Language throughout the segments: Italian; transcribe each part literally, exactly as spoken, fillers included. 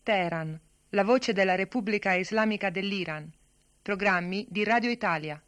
Teheran, la voce della Repubblica Islamica dell'Iran. Programmi di Radio Italia.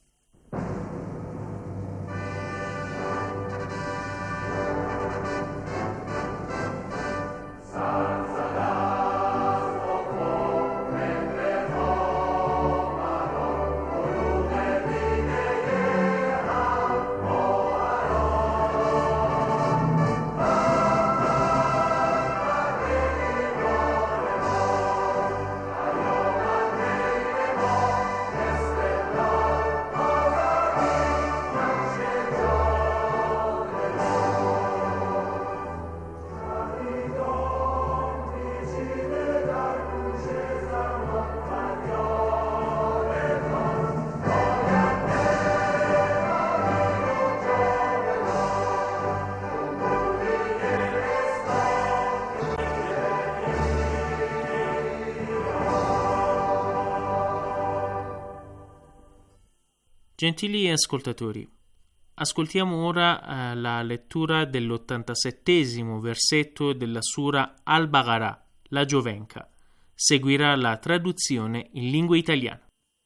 Gentili ascoltatori, ascoltiamo ora eh, la lettura dell'ottantasettesimo versetto della Sura Al-Baqarah, la Giovenca. Seguirà la traduzione in lingua italiana.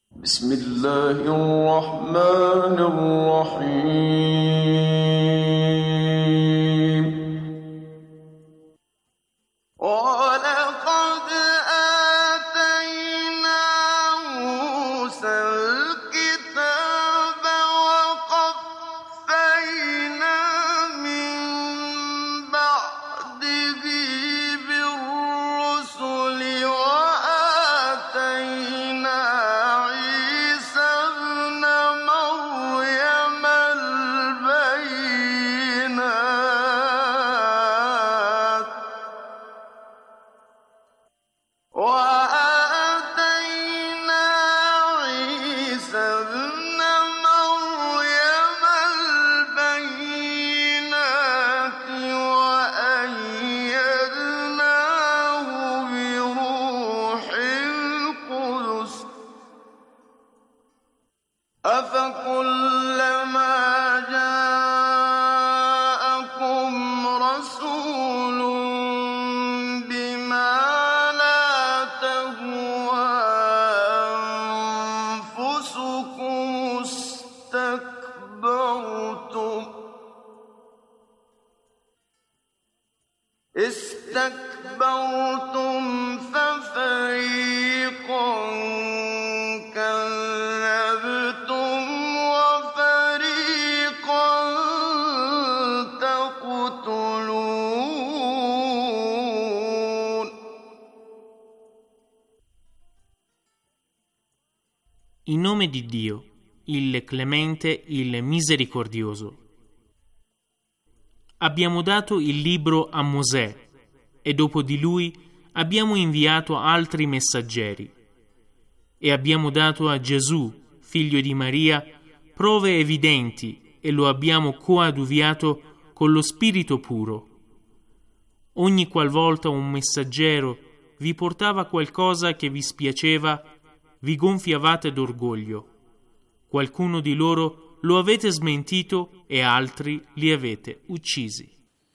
استكبرتم ففريقا كذبتم وفريقا تقتلون. In nome di Dio, il Clemente, il Misericordioso. Abbiamo dato il libro a Mosè e dopo di lui abbiamo inviato altri messaggeri e abbiamo dato a Gesù, figlio di Maria, prove evidenti e lo abbiamo coadiuviato con lo Spirito puro. Ogni qualvolta un messaggero vi portava qualcosa che vi spiaceva, vi gonfiavate d'orgoglio. Qualcuno di loro lo avete smentito e altri li avete uccisi.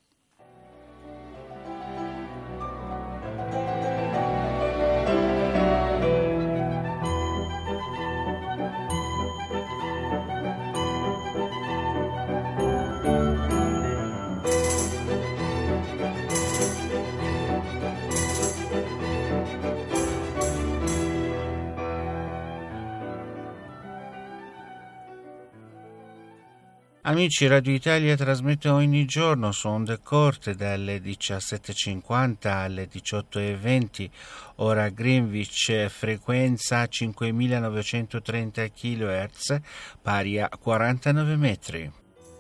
Amici, Radio Italia trasmette ogni giorno su onde corte dalle diciassette e cinquanta alle diciotto e venti, ora Greenwich, frequenza cinquemilanovecentotrenta chilohertz, pari a quarantanove metri.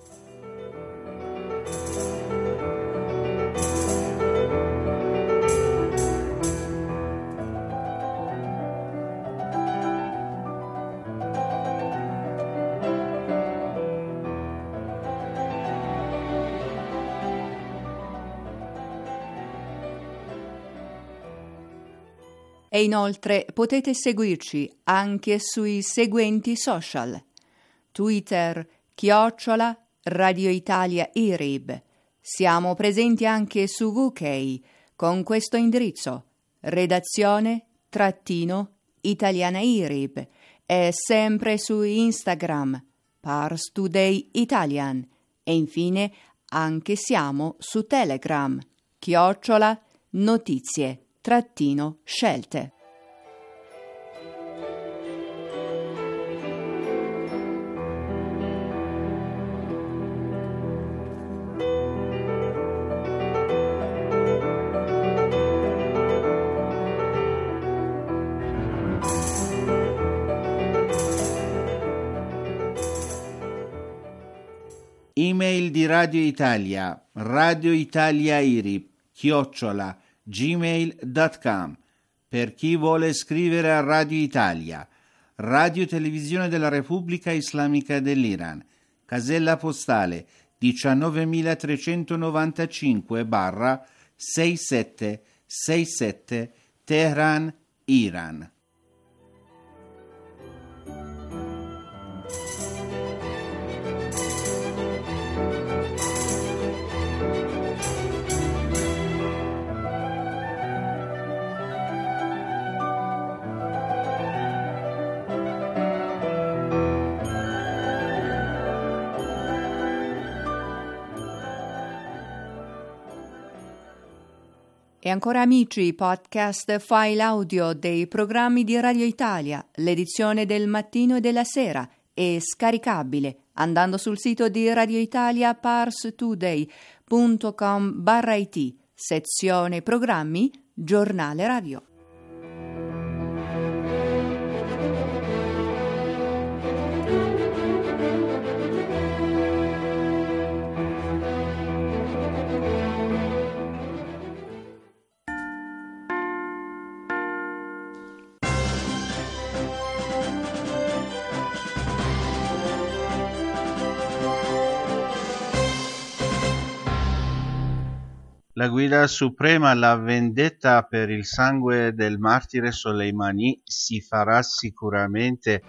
E inoltre potete seguirci anche sui seguenti social: Twitter, chiocciola, Radio Italia I R I B. Siamo presenti anche su U K con questo indirizzo: redazione trattino Italiana I R I B e sempre su Instagram Pars Today Italian e infine anche siamo su Telegram chiocciola notizie trattino scelte. Email di Radio Italia, Radio Italia I R I B, chiocciola, gmail punto com. Per chi vuole scrivere a Radio Italia, Radio Televisione della Repubblica Islamica dell'Iran, casella postale diciannovemilatrecentonovantacinque sessantasette Teheran, Iran. E ancora amici, podcast file audio dei programmi di Radio Italia, l'edizione del mattino e della sera è scaricabile andando sul sito di Radio Italia parstoday punto com barra it, sezione programmi, giornale radio. La guida suprema, la vendetta per il sangue del martire Soleimani si farà sicuramente.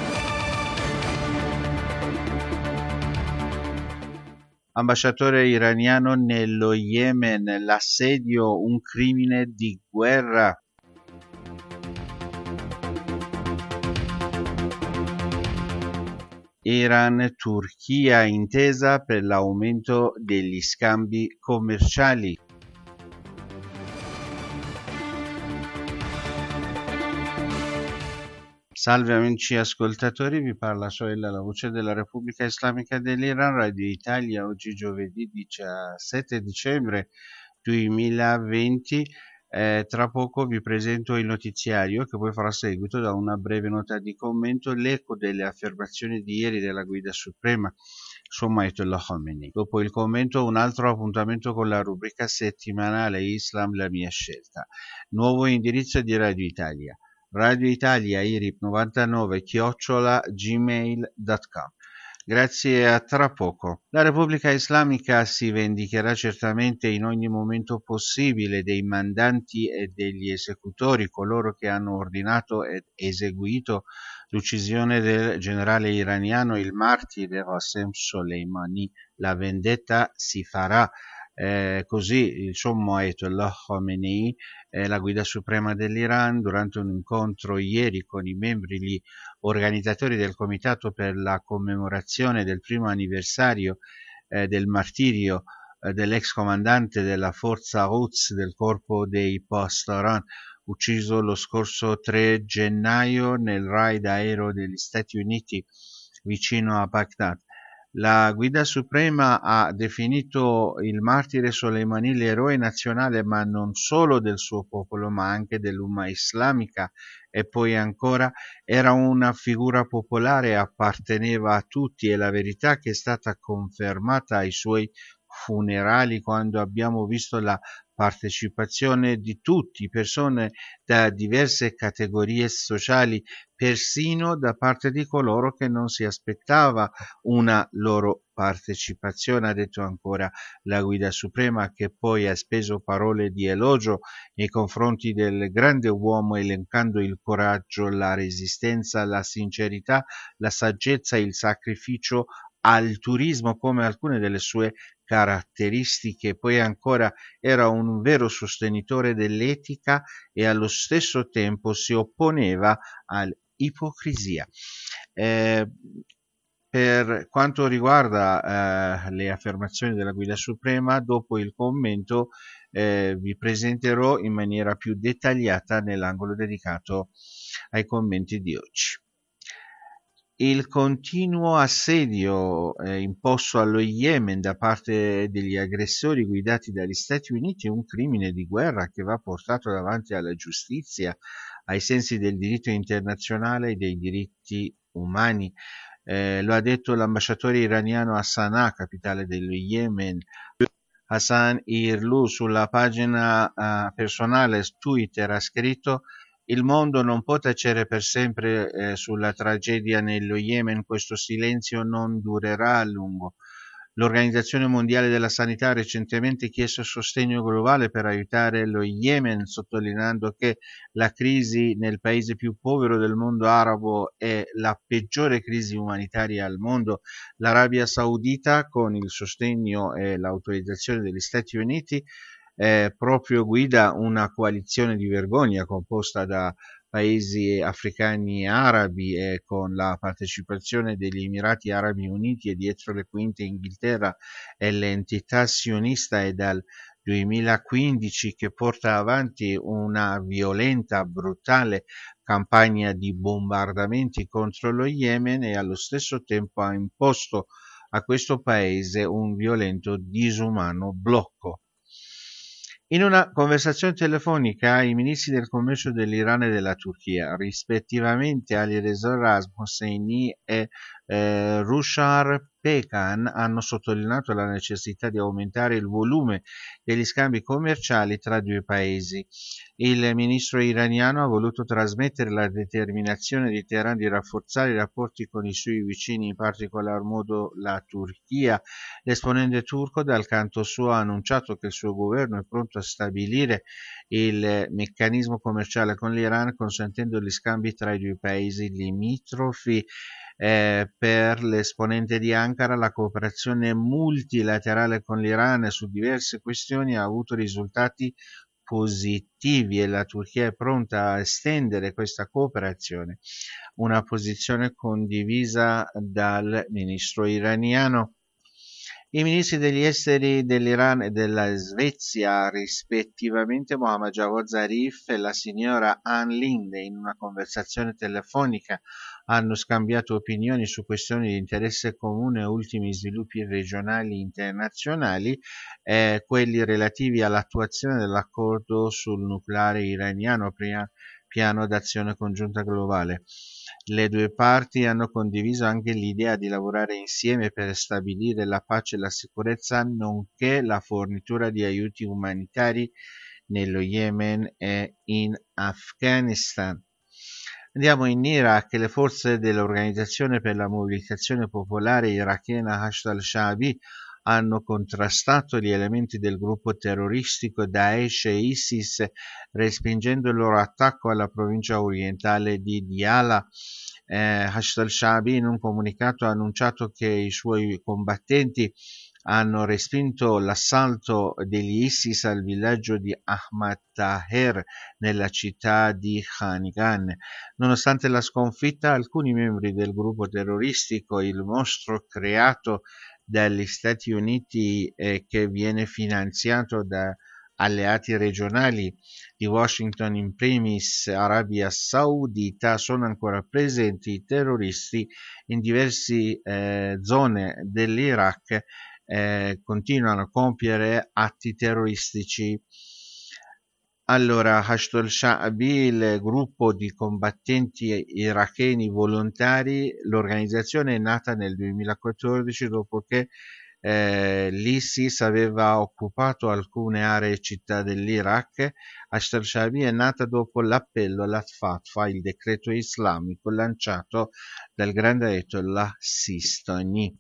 Ambasciatore iraniano nello Yemen, l'assedio un crimine di guerra. Iran-Turchia intesa per l'aumento degli scambi commerciali. Salve amici ascoltatori, vi parla Soella, la voce della Repubblica Islamica dell'Iran, Radio Italia, oggi giovedì diciassette dicembre duemilaventi. Eh, tra poco vi presento il notiziario che poi farà seguito da una breve nota di commento, l'eco delle affermazioni di ieri della guida suprema su Ayatollah Khamenei. Dopo il commento un altro appuntamento con la rubrica settimanale Islam la mia scelta. Nuovo indirizzo di Radio Italia, Radio Italia I R I B novantanove chiocciola gmail punto com. Grazie, a tra poco. La Repubblica Islamica si vendicherà certamente in ogni momento possibile dei mandanti e degli esecutori, coloro che hanno ordinato ed eseguito l'uccisione del generale iraniano, il martire Qasem Soleimani. La vendetta si farà. Eh, così il sommo Ayatollah Khamenei, eh, la guida suprema dell'Iran, durante un incontro ieri con i membri, gli organizzatori del comitato per la commemorazione del primo anniversario eh, del martirio eh, dell'ex comandante della forza Quds del corpo dei Pastaran, ucciso lo scorso tre gennaio nel raid aereo degli Stati Uniti vicino a Baghdad. La guida suprema ha definito il martire Soleimani l'eroe nazionale, ma non solo del suo popolo, ma anche dell'umma islamica, e poi ancora era una figura popolare, apparteneva a tutti, e la verità che è stata confermata ai suoi funerali, quando abbiamo visto la partecipazione di tutti, persone da diverse categorie sociali, persino da parte di coloro che non si aspettava una loro partecipazione, ha detto ancora la guida suprema, che poi ha speso parole di elogio nei confronti del grande uomo, elencando il coraggio, la resistenza, la sincerità, la saggezza, il sacrificio, al turismo come alcune delle sue caratteristiche. Poi ancora era un vero sostenitore dell'etica e allo stesso tempo si opponeva all'ipocrisia. Eh, per quanto riguarda eh, le affermazioni della Guida Suprema, dopo il commento eh, vi presenterò in maniera più dettagliata nell'angolo dedicato ai commenti di oggi. Il continuo assedio eh, imposto allo Yemen da parte degli aggressori guidati dagli Stati Uniti è un crimine di guerra che va portato davanti alla giustizia ai sensi del diritto internazionale e dei diritti umani. Eh, lo ha detto l'ambasciatore iraniano a Sana'a, capitale dello Yemen, Hassan Irlu. Sulla pagina uh, personale Twitter ha scritto: il mondo non può tacere per sempre eh, sulla tragedia nello Yemen, questo silenzio non durerà a lungo. L'Organizzazione Mondiale della Sanità ha recentemente chiesto sostegno globale per aiutare lo Yemen, sottolineando che la crisi nel paese più povero del mondo arabo è la peggiore crisi umanitaria al mondo. L'Arabia Saudita, con il sostegno e l'autorizzazione degli Stati Uniti, eh, proprio guida una coalizione di vergogna composta da paesi africani e arabi e con la partecipazione degli Emirati Arabi Uniti e dietro le quinte Inghilterra e l'entità sionista è dal duemilaquindici che porta avanti una violenta, brutale campagna di bombardamenti contro lo Yemen e allo stesso tempo ha imposto a questo paese un violento, disumano blocco. In una conversazione telefonica i ministri del commercio dell'Iran e della Turchia, rispettivamente Alireza Hosseini e eh, Rushar Pekan, hanno sottolineato la necessità di aumentare il volume degli scambi commerciali tra i due paesi. Il ministro iraniano ha voluto trasmettere la determinazione di Teheran di rafforzare i rapporti con i suoi vicini, in particolar modo la Turchia. L'esponente turco, dal canto suo, ha annunciato che il suo governo è pronto a stabilire il meccanismo commerciale con l'Iran, consentendo gli scambi tra i due paesi limitrofi. Eh, per l'esponente di Ankara, la cooperazione multilaterale con l'Iran su diverse questioni ha avuto risultati positivi e la Turchia è pronta a estendere questa cooperazione, una posizione condivisa dal ministro iraniano. I ministri degli esteri dell'Iran e della Svezia, rispettivamente Mohammad Javad Zarif e la signora Ann Linde, in una conversazione telefonica hanno scambiato opinioni su questioni di interesse comune e ultimi sviluppi regionali e internazionali, eh, quelli relativi all'attuazione dell'accordo sul nucleare iraniano, prima piano d'azione congiunta globale. Le due parti hanno condiviso anche l'idea di lavorare insieme per stabilire la pace e la sicurezza, nonché la fornitura di aiuti umanitari nello Yemen e in Afghanistan. Andiamo in Iraq. Le forze dell'Organizzazione per la Mobilitazione Popolare irachena Hashd al-Shaabi hanno contrastato gli elementi del gruppo terroristico Daesh e ISIS, respingendo il loro attacco alla provincia orientale di Diyala. Eh, Hashd al-Shaabi in un comunicato ha annunciato che i suoi combattenti hanno respinto l'assalto degli ISIS al villaggio di Ahmad Taher nella città di Khangan. Nonostante la sconfitta, alcuni membri del gruppo terroristico, il mostro creato dagli Stati Uniti eh, che viene finanziato da alleati regionali di Washington, in primis Arabia Saudita, sono ancora presenti. I terroristi in diverse eh, zone dell'Iraq eh, continuano a compiere atti terroristici. Allora, Hashd al-Shaabi, il gruppo di combattenti iracheni volontari, l'organizzazione è nata nel duemilaquattordici dopo che eh, l'ISIS aveva occupato alcune aree e città dell'Iraq. Hashd al-Shaabi è nata dopo l'appello alla Fatwa, il decreto islamico lanciato dal grande Ayatollah Sistani.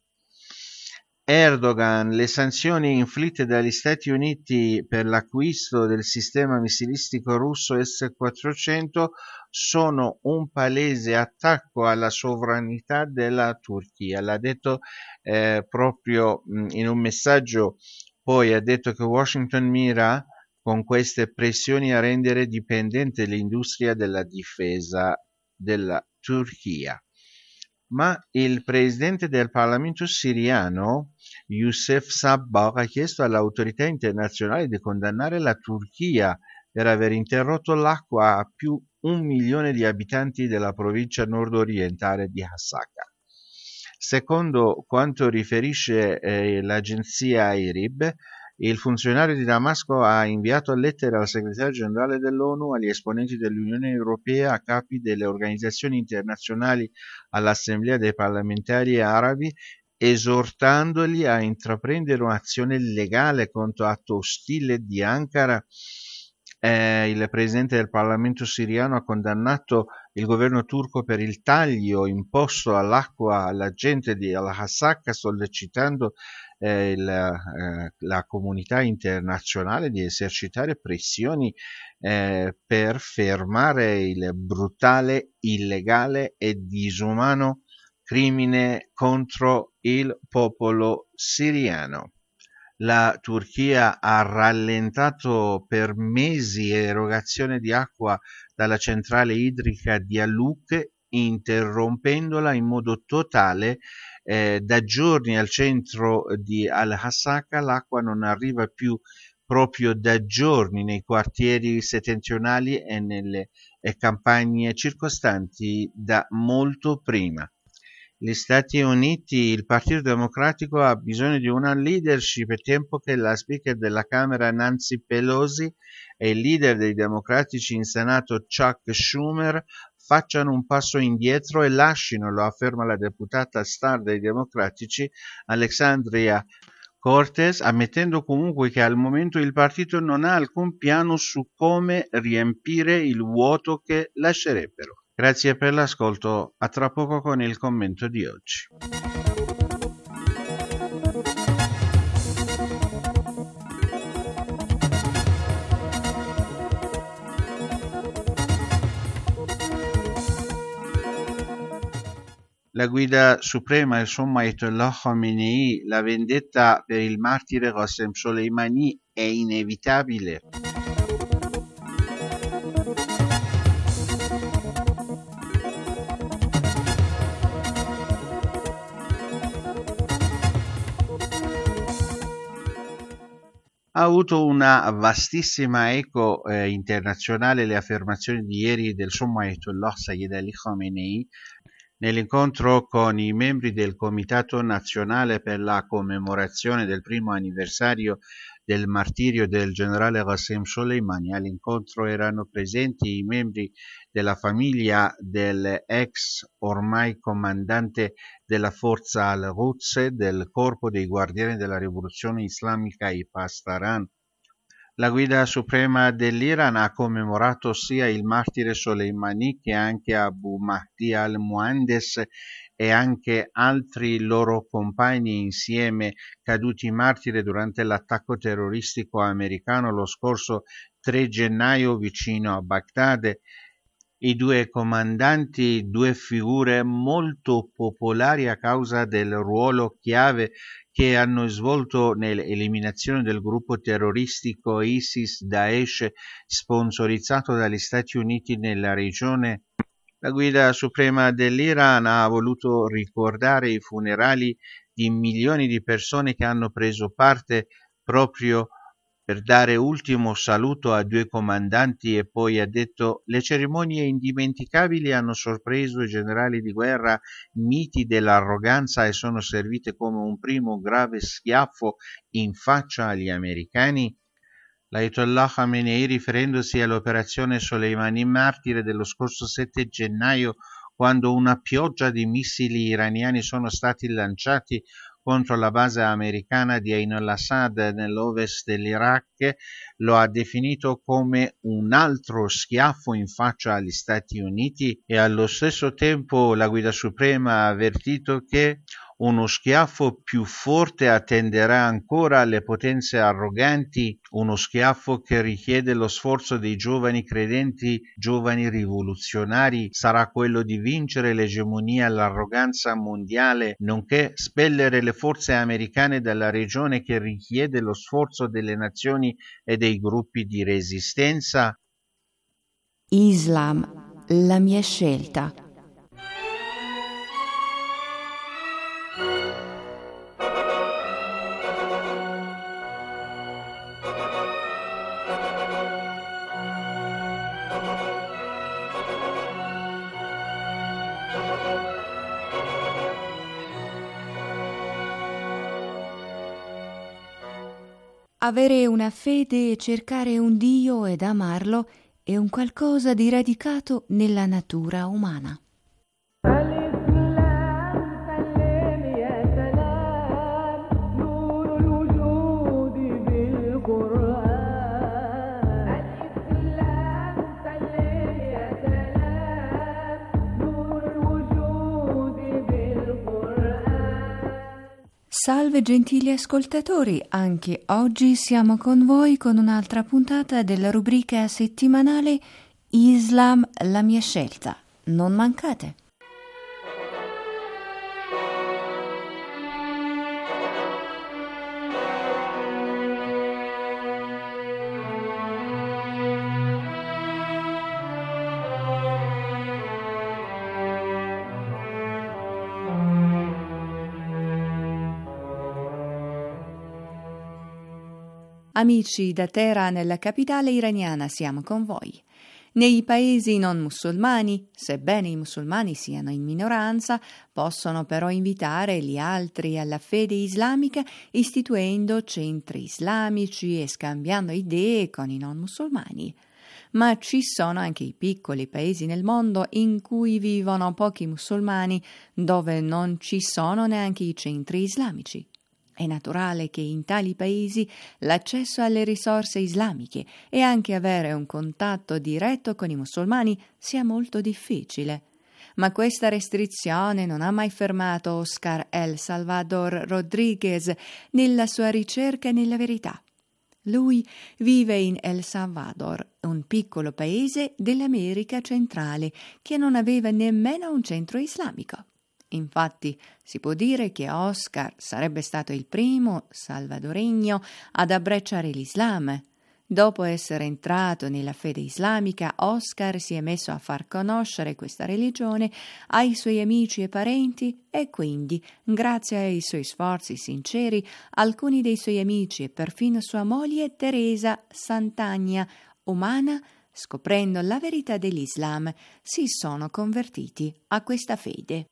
Erdogan, le sanzioni inflitte dagli Stati Uniti per l'acquisto del sistema missilistico russo S quattrocento sono un palese attacco alla sovranità della Turchia. L'ha detto eh, proprio mh, in un messaggio, poi ha detto che Washington mira con queste pressioni a rendere dipendente l'industria della difesa della Turchia. Ma il presidente del Parlamento siriano, Youssef Sabbagh, ha chiesto alle autorità internazionali di condannare la Turchia per aver interrotto l'acqua a più un milione di abitanti della provincia nord-orientale di Hasaka. Secondo quanto riferisce eh, l'agenzia I R I B, il funzionario di Damasco ha inviato lettere al segretario generale dell'ONU, agli esponenti dell'Unione Europea, a capi delle organizzazioni internazionali, all'Assemblea dei parlamentari arabi, esortandoli a intraprendere un'azione legale contro l'atto ostile di Ankara. Eh, il presidente del Parlamento siriano ha condannato il governo turco per il taglio imposto all'acqua alla gente di Al-Hasaka, sollecitando eh, il, eh, la comunità internazionale di esercitare pressioni eh, per fermare il brutale, illegale e disumano crimine contro il popolo siriano. La Turchia ha rallentato per mesi l'erogazione di acqua dalla centrale idrica di Aluk, interrompendola in modo totale. Eh, da giorni al centro di Al-Hasaka l'acqua non arriva più proprio da giorni nei quartieri settentrionali e nelle e campagne circostanti da molto prima. Gli Stati Uniti, il Partito Democratico ha bisogno di una leadership, è tempo che la speaker della Camera Nancy Pelosi e il leader dei democratici in Senato Chuck Schumer facciano un passo indietro e lasciano, lo afferma la deputata star dei democratici Alexandria Cortez, ammettendo comunque che al momento il partito non ha alcun piano su come riempire il vuoto che lascerebbero. Grazie per l'ascolto, a tra poco con il commento di oggi. La guida suprema, insomma, Ayatollah Khamenei, la vendetta per il martire Qasem Soleimani è inevitabile. Ha avuto una vastissima eco eh, internazionale le affermazioni di ieri del sommo Ayatollah Sayyid Ali Khamenei nell'incontro con i membri del Comitato Nazionale per la commemorazione del primo anniversario del martirio del generale Qasem Soleimani. All'incontro erano presenti i membri della famiglia dell'ex ormai comandante della forza al-Quds del corpo dei guardiani della rivoluzione islamica, i Pastaran. La guida suprema dell'Iran ha commemorato sia il martire Soleimani che anche Abu Mahdi al-Muhandes e anche altri loro compagni insieme caduti martiri durante l'attacco terroristico americano lo scorso tre gennaio vicino a Baghdad. I due comandanti, due figure molto popolari a causa del ruolo chiave che hanno svolto nell'eliminazione del gruppo terroristico ISIS-Daesh sponsorizzato dagli Stati Uniti nella regione. La guida suprema dell'Iran ha voluto ricordare i funerali di milioni di persone che hanno preso parte proprio per dare ultimo saluto a due comandanti e poi ha detto: le cerimonie indimenticabili hanno sorpreso i generali di guerra miti dell'arroganza e sono servite come un primo grave schiaffo in faccia agli americani. L'Ayatollah Khamenei, riferendosi all'operazione Soleimani martire dello scorso sette gennaio, quando una pioggia di missili iraniani sono stati lanciati contro la base americana di Ain al-Assad nell'ovest dell'Iraq, lo ha definito come un altro schiaffo in faccia agli Stati Uniti e allo stesso tempo la guida suprema ha avvertito che uno schiaffo più forte attenderà ancora alle potenze arroganti, uno schiaffo che richiede lo sforzo dei giovani credenti, giovani rivoluzionari, sarà quello di vincere l'egemonia e l'arroganza mondiale, nonché spellere le forze americane dalla regione che richiede lo sforzo delle nazioni e dei gruppi di resistenza. Islam, la mia scelta. Avere una fede e cercare un Dio ed amarlo è un qualcosa di radicato nella natura umana. Salve gentili ascoltatori, anche oggi siamo con voi con un'altra puntata della rubrica settimanale Islam, la mia scelta. Non mancate! Amici da Teheran, nella capitale iraniana, siamo con voi. Nei paesi non musulmani, sebbene i musulmani siano in minoranza, possono però invitare gli altri alla fede islamica istituendo centri islamici e scambiando idee con i non musulmani. Ma ci sono anche i piccoli paesi nel mondo in cui vivono pochi musulmani, dove non ci sono neanche i centri islamici. È naturale che in tali paesi l'accesso alle risorse islamiche e anche avere un contatto diretto con i musulmani sia molto difficile. Ma questa restrizione non ha mai fermato Oscar El Salvador Rodriguez nella sua ricerca nella verità. Lui vive in El Salvador, un piccolo paese dell'America centrale che non aveva nemmeno un centro islamico. Infatti si può dire che Oscar sarebbe stato il primo salvadoregno ad abbracciare l'Islam. Dopo essere entrato nella fede islamica, Oscar si è messo a far conoscere questa religione ai suoi amici e parenti e quindi, grazie ai suoi sforzi sinceri, alcuni dei suoi amici e perfino sua moglie Teresa Santagna, umana, scoprendo la verità dell'Islam, si sono convertiti a questa fede.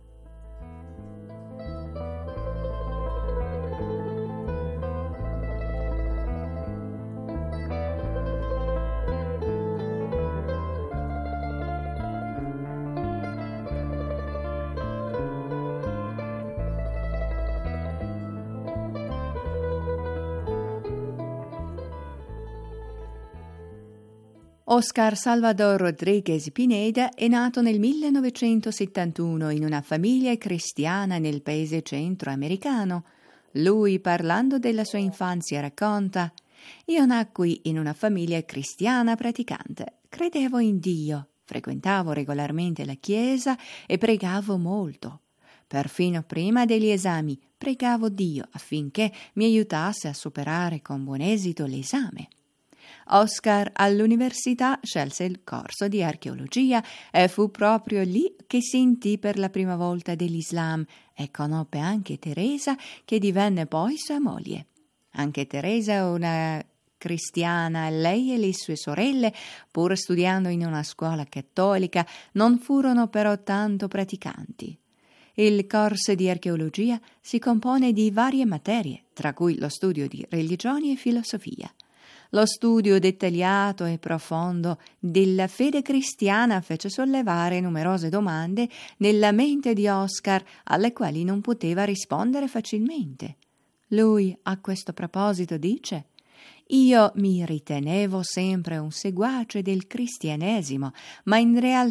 Oscar Salvador Rodriguez Pineda è nato nel millenovecentosettantuno in una famiglia cristiana nel paese centroamericano. Lui, parlando della sua infanzia, racconta: «Io nacqui in una famiglia cristiana praticante. Credevo in Dio, frequentavo regolarmente la chiesa e pregavo molto. Perfino prima degli esami pregavo Dio affinché mi aiutasse a superare con buon esito l'esame». Oscar all'università scelse il corso di archeologia e fu proprio lì che sentì per la prima volta dell'Islam e conobbe anche Teresa, che divenne poi sua moglie. Anche Teresa è una cristiana, lei e le sue sorelle, pur studiando in una scuola cattolica, non furono però tanto praticanti. Il corso di archeologia si compone di varie materie, tra cui lo studio di religioni e filosofia. Lo studio dettagliato e profondo della fede cristiana fece sollevare numerose domande nella mente di Oscar alle quali non poteva rispondere facilmente. Lui a questo proposito dice: «Io mi ritenevo sempre un seguace del cristianesimo, ma in realtà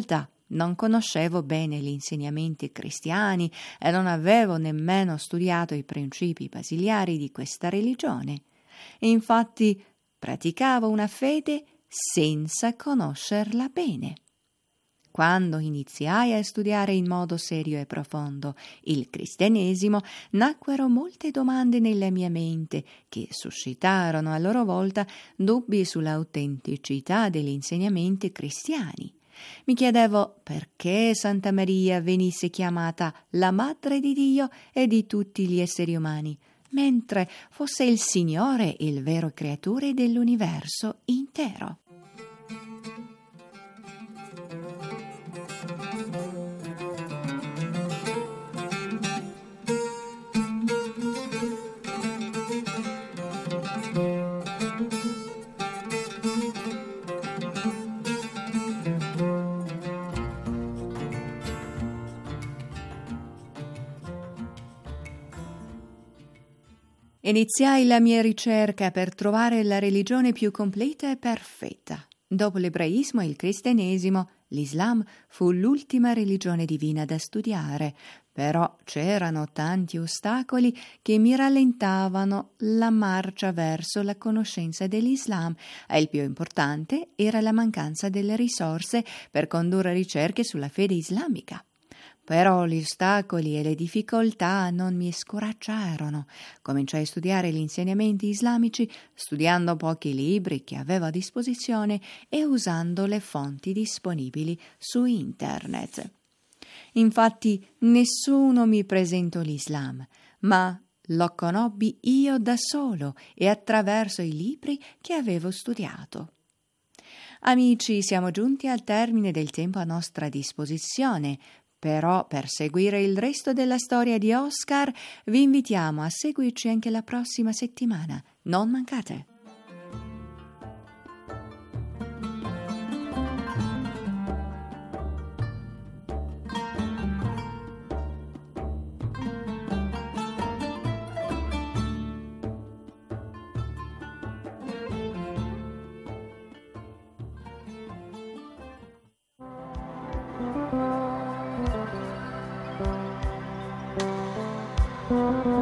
Non conoscevo bene gli insegnamenti cristiani e non avevo nemmeno studiato i principi basiliari di questa religione. Infatti praticavo una fede senza conoscerla bene. Quando iniziai a studiare in modo serio e profondo il cristianesimo, nacquero molte domande nella mia mente che suscitarono a loro volta dubbi sull'autenticità degli insegnamenti cristiani. Mi chiedevo perché Santa Maria venisse chiamata la Madre di Dio e di tutti gli esseri umani, mentre fosse il Signore il vero creatore dell'universo intero. Iniziai la mia ricerca per trovare la religione più completa e perfetta. Dopo l'ebraismo e il cristianesimo, l'Islam fu l'ultima religione divina da studiare, però c'erano tanti ostacoli che mi rallentavano la marcia verso la conoscenza dell'Islam e il più importante era la mancanza delle risorse per condurre ricerche sulla fede islamica. Però gli ostacoli e le difficoltà non mi scoraggiarono. Cominciai a studiare gli insegnamenti islamici, studiando pochi libri che avevo a disposizione e usando le fonti disponibili su internet. Infatti nessuno mi presentò l'Islam, ma lo conobbi io da solo e attraverso i libri che avevo studiato. Amici, siamo giunti al termine del tempo a nostra disposizione. Però per seguire il resto della storia di Oscar vi invitiamo a seguirci anche la prossima settimana. Non mancate! Thank you.